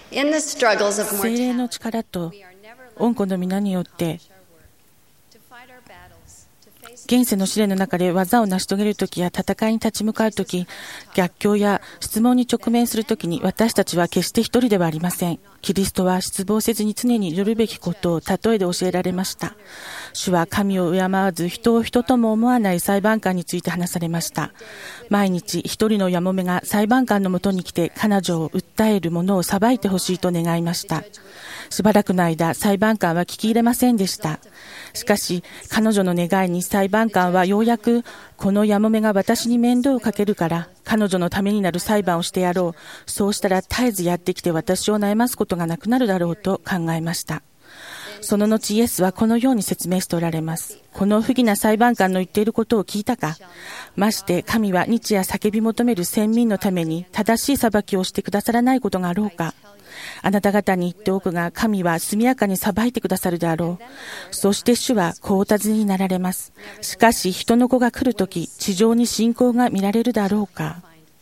聖霊の力と恩子の皆によって現世の試練の中で技を成し遂げるときや戦いに立ち向かうとき、逆境や質問に直面するときに私たちは決して一人ではありません。キリストは失望せずに常に祈るべきことを例えで教えられました。主は神を敬わず人を人とも思わない裁判官について話されました。毎日一人のやもめが裁判官のもとに来て彼女を訴える者を裁いてほしいと願いました。しばらくの間、裁判官は聞き入れませんでした。しかし、彼女の願いに裁判官はようやく、このやもめが私に面倒をかけるから、彼女のためになる裁判をしてやろう。そうしたら絶えずやってきて私を悩ますことがなくなるだろうと考えました。その後イエスはこのように説明しておられます。この不義な裁判官の言っていることを聞いたか。まして神は日夜叫び求める先民のために正しい裁きをしてくださらないことがあろうか。あなた方に言っておくが、神は速やかに裁いてくださるであろう。そして主はこうお尋ねになられます。しかし人の子が来るとき、地上に信仰が見られるだろうか。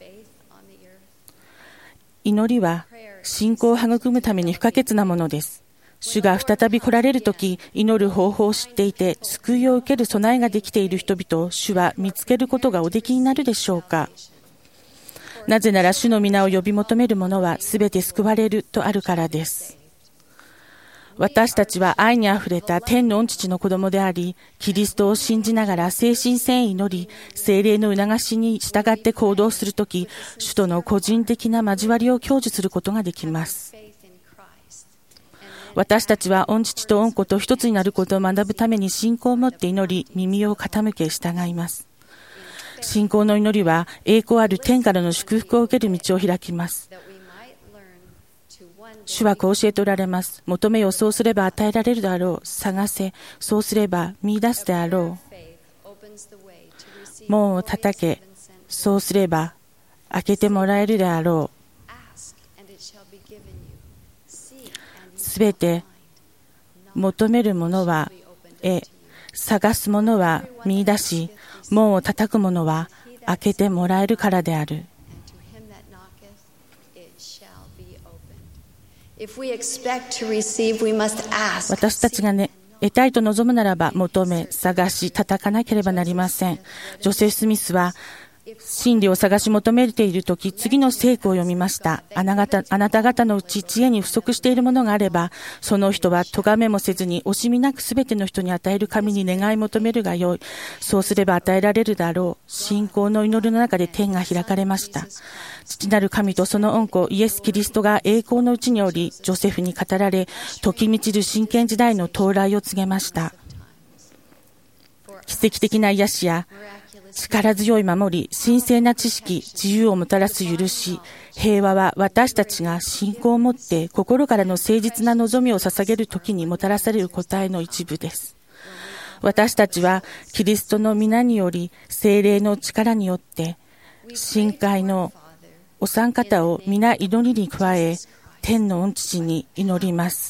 祈りは信仰を育むために不可欠なものです。主が再び来られるとき、祈る方法を知っていて、救いを受ける備えができている人々を主は見つけることがおできになるでしょうか。なぜなら主の皆を呼び求める者はすべて救われるとあるからです。私たちは愛にあふれた天の御父の子供であり、キリストを信じながら誠心誠意祈り、聖霊の促しに従って行動するとき、主との個人的な交わりを享受することができます。私たちは御父と御子と一つになることを学ぶために信仰を持って祈り、耳を傾け従います。信仰の祈りは栄光ある天からの祝福を受ける道を開きます。主はこう教えておられます。求めよ、そうすれば与えられるであろう。探せ、そうすれば見出すであろう。門を叩け、そうすれば開けてもらえるであろう。すべて求める者は探す者は見出し、門を叩く者は開けてもらえるからである。私たちが得たいと望むならば、求め、探し、叩かなければなりません。ジョセフ・スミスは真理を探し求めているとき、次の聖句を読みました。あなた方のうち知恵に不足しているものがあれば、その人は咎めもせずに惜しみなくすべての人に与える神に願い求めるがよい。そうすれば与えられるだろう。信仰の祈りの中で天が開かれました。父なる神とその御子イエス・キリストが栄光のうちにおり、ジョセフに語られ、時満ちる真剣時代の到来を告げました。奇跡的な癒しや力強い守り、神聖な知識、自由をもたらす許し、平和は私たちが信仰を持って心からの誠実な望みを捧げるときにもたらされる答えの一部です。私たちはキリストの皆により、聖霊の力によって、神会のお三方を皆祈りに加え、天の御父に祈ります。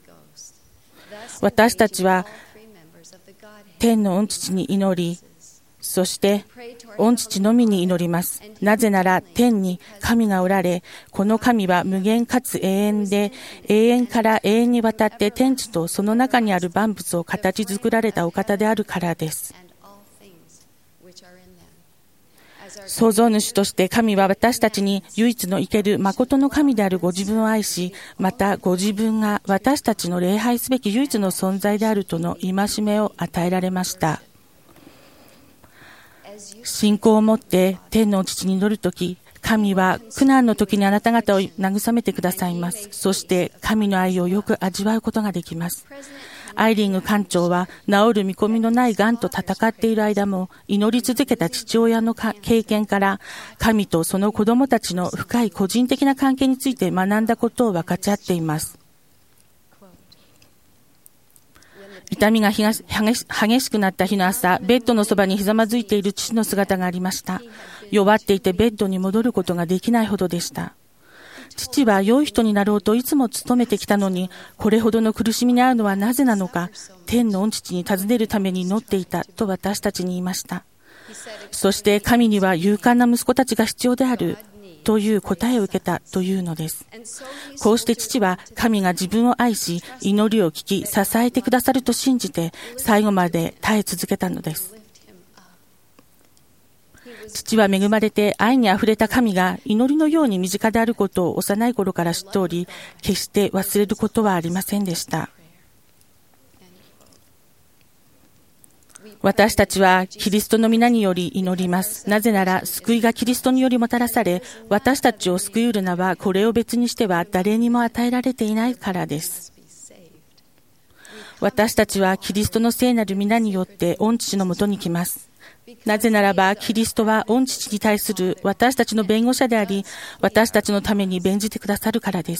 私たちは天の御父に祈り、そして御父のみに祈ります。なぜなら天に神がおられ、この神は無限かつ永遠で、永遠から永遠にわたって天地とその中にある万物を形作られたお方であるからです。創造主として神は私たちに唯一の生ける誠の神であるご自分を愛し、またご自分が私たちの礼拝すべき唯一の存在であるとの戒めを与えられました。信仰を持って天の父に祈るとき、神は苦難の時にあなた方を慰めてくださいます。そして神の愛をよく味わうことができます。アイリング館長は治る見込みのないがんと戦っている間も祈り続けた父親の経験から神とその子供たちの深い個人的な関係について学んだことを分かち合っています。痛みが激しくなった日の朝、ベッドのそばにひざまずいている父の姿がありました。弱っていてベッドに戻ることができないほどでした。父は良い人になろうといつも努めてきたのに、これほどの苦しみに遭うのはなぜなのか、天の御父に尋ねるために祈っていたと私たちに言いました。そして神には勇敢な息子たちが必要である。 という答えを受けたというのです。こうして父は神が自分を愛し、祈りを聞き、支えてくださると信じて、最後まで耐え続けたのです。父は恵まれて愛にあふれた神が祈りのように身近であることを幼い頃から知っており、決して忘れることはありませんでした。私たちはキリストの皆により祈ります。なぜなら救いがキリストによりもたらされ、私たちを救いうる名はこれを別にしては誰にも与えられていないからです。私たちはキリストの聖なる皆によって御父のもとに来ます。なぜならば、キリストは御父に対する私たちの弁護者であり、私たちのために弁じてくださるからです。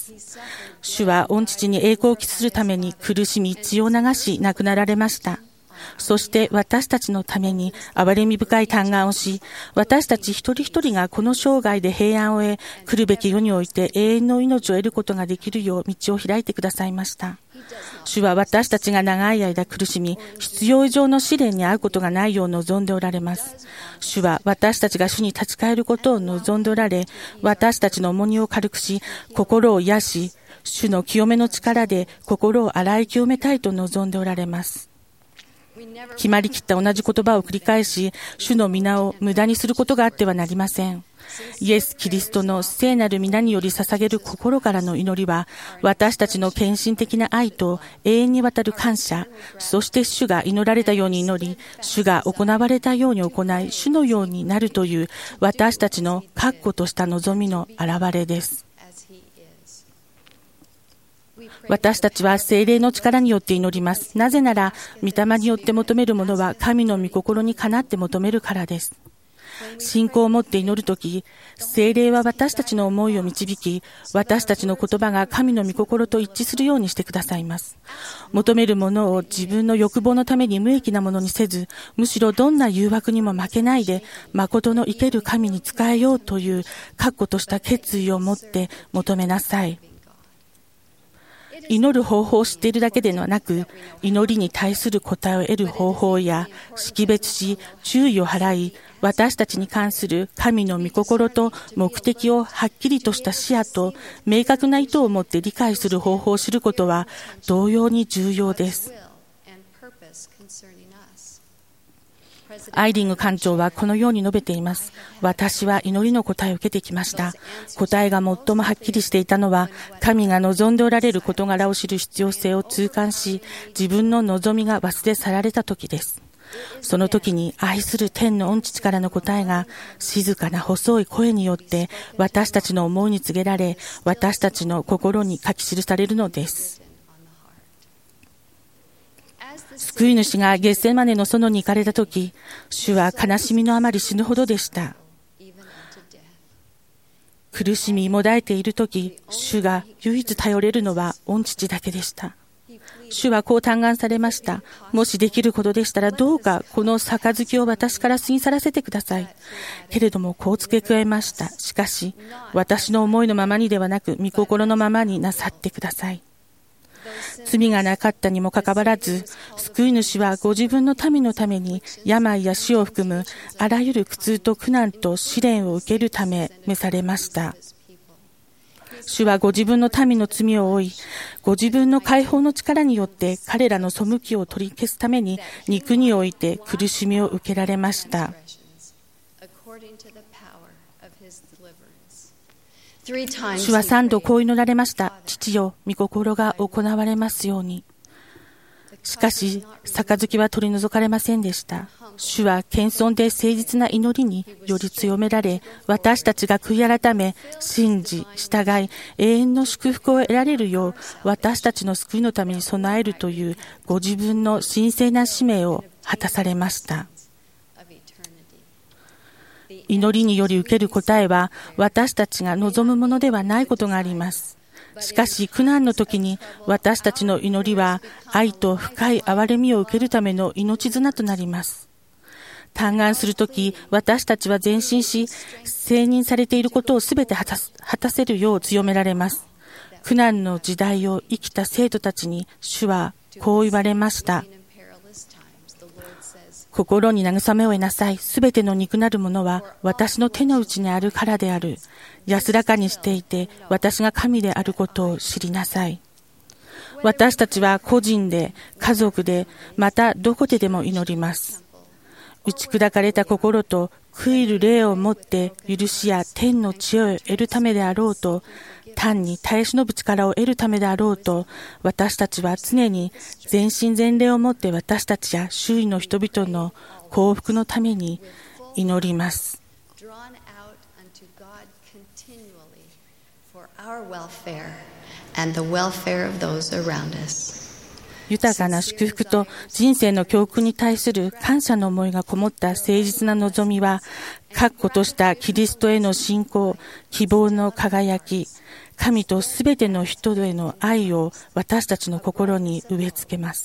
主は御父に栄光を期するために苦しみ、血を流し、亡くなられました。そして私たちのために憐れみ深い嘆願をし、私たち一人一人がこの生涯で平安を得、来るべき世において永遠の命を得ることができるよう道を開いてくださいました。主は私たちが長い間苦しみ、必要以上の試練に遭うことがないよう望んでおられます。主は私たちが主に立ち返ることを望んでおられ、私たちの重荷を軽くし、心を癒し、主の清めの力で心を洗い清めたいと望んでおられます。決まりきった同じ言葉を繰り返し、主の皆を無駄にすることがあってはなりません。イエス・キリストの聖なる皆により捧げる心からの祈りは、私たちの献身的な愛と永遠にわたる感謝、そして主が祈られたように祈り、主が行われたように行い、主のようになるという私たちの確固とした望みの表れです。私たちは聖霊の力によって祈ります。なぜなら、御霊によって求めるものは神の御心にかなって求めるからです。信仰を持って祈るとき、聖霊は私たちの思いを導き、私たちの言葉が神の御心と一致するようにしてくださいます。求めるものを自分の欲望のために無益なものにせず、むしろどんな誘惑にも負けないで、誠の生ける神に仕えようという確固とした決意を持って求めなさい。祈る方法を知っているだけではなく、祈りに対する答えを得る方法や識別し、注意を払い、私たちに関する神の御心と目的をはっきりとした視野と明確な意図を持って理解する方法を知ることは同様に重要です。アイリング館長はこのように述べています。私は祈りの答えを受けてきました。答えが最もはっきりしていたのは、神が望んでおられる事柄を知る必要性を痛感し、自分の望みが忘れ去られた時です。その時に愛する天の御父からの答えが静かな細い声によって私たちの思いに告げられ、私たちの心に書き記されるのです。救い主がゲッセマネの園に行かれたとき、主は悲しみのあまり死ぬほどでした。苦しみもだえているとき、主が唯一頼れるのは御父だけでした。主はこう嘆願されました。もしできることでしたらどうかこの杯を私から過ぎ去らせてください。けれどもこう付け加えました。しかし私の思いのままにではなく御心のままになさってください。罪がなかったにもかかわらず、救い主はご自分の民のために病や死を含むあらゆる苦痛と苦難と試練を受けるため召されました。主はご自分の民の罪を負い、ご自分の解放の力によって彼らの背きを取り消すために肉において苦しみを受けられました。主は3度こう祈られました。父よ、御心が行われますように。しかし、杯は取り除かれませんでした。主は謙遜で誠実な祈りにより強められ、私たちが悔い改め、信じ、従い、永遠の祝福を得られるよう、私たちの救いのために備えるというご自分の神聖な使命を果たされました。祈りにより受ける答えは私たちが望むものではないことがあります。しかし苦難の時に私たちの祈りは愛と深い憐れみを受けるための命綱となります。嘆願するとき私たちは前進し、承認されていることをすべて果たせるよう強められます。苦難の時代を生きた生徒たちに主はこう言われました。 心に慰めを得なさい。すべての肉なるものは私の手の内にあるからである。安らかにしていて私が神であることを知りなさい。私たちは個人で、家族で、またどこででも祈ります。打ち砕かれた心と悔いる霊を持って許しや天の知恵を得るためであろうと、単に耐え忍ぶ力を得るためであろうと、私たちは常に全身全霊をもって私たちや周囲の人々の幸福のために祈ります。豊かな祝福と人生の教訓に対する感謝の思いがこもった誠実な望みは、確固としたキリストへの信仰、希望の輝き、神とすべての人への愛を私たちの心に植え付けます。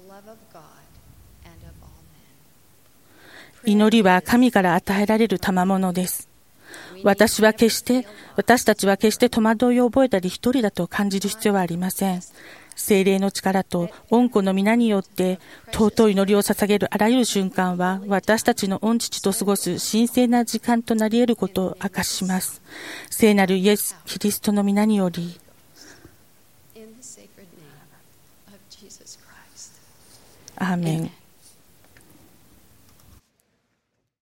祈りは神から与えられる賜物です。私たちは決して戸惑いを覚えたり一人だと感じる必要はありません。聖霊の力と御子の皆によって尊い祈りを捧げるあらゆる瞬間は、私たちの御父と過ごす神聖な時間となり得ることを明かします。聖なるイエス・キリストの皆により。アーメン。